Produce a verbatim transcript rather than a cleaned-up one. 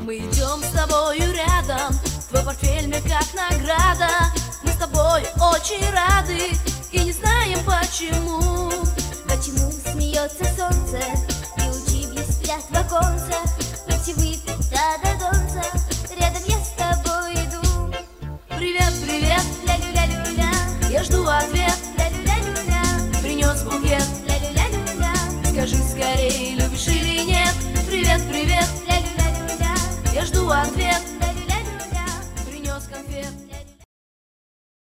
Мы идем с тобою рядом, твой портфель мне как награда. Мы с тобой очень рады и не знаем почему. Почему смеется солнце?